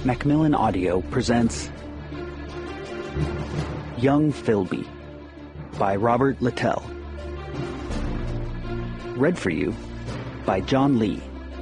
Macmillan Audio presents Young Philby by Robert Littell. Read for you by John Lee.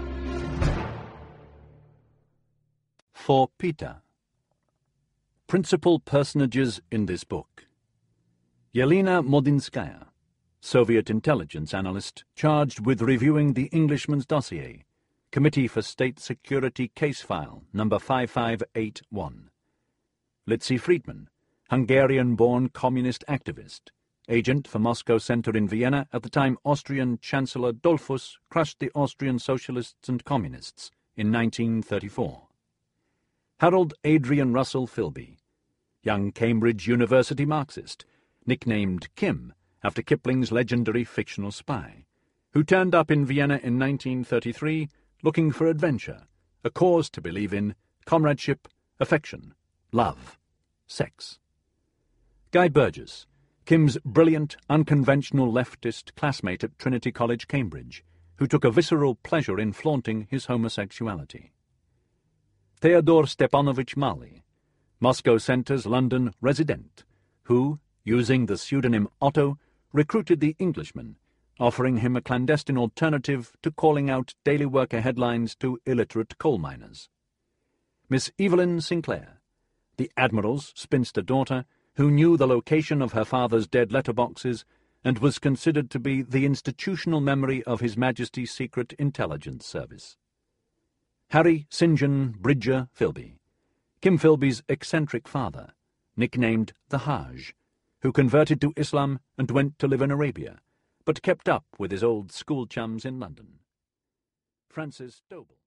For Peter. Principal personages in this book: Yelena Modinskaya, Soviet intelligence analyst charged with reviewing the Englishman's dossier, Committee for State Security Case File, number 5581. Litzy Friedman, Hungarian-born communist activist, agent for Moscow Center in Vienna at the time Austrian Chancellor Dollfuss crushed the Austrian Socialists and Communists in 1934. Harold Adrian Russell Philby, young Cambridge University Marxist, nicknamed Kim after Kipling's legendary fictional spy, who turned up in Vienna in 1933 looking for adventure, a cause to believe in, comradeship, affection, love, sex. Guy Burgess, Kim's brilliant, unconventional leftist classmate at Trinity College, Cambridge, who took a visceral pleasure in flaunting his homosexuality. Theodor Stepanovich Mali, Moscow Center's London resident, who, using the pseudonym Otto, recruited the Englishman, offering him a clandestine alternative to calling out Daily Worker headlines to illiterate coal miners. Miss Evelyn Sinclair, the Admiral's spinster daughter, who knew the location of her father's dead letterboxes and was considered to be the institutional memory of His Majesty's Secret Intelligence Service. Harry St. John Bridger Philby, Kim Philby's eccentric father, nicknamed the Hajj, who converted to Islam and went to live in Arabia, but kept up with his old school chums in London. Francis Doble.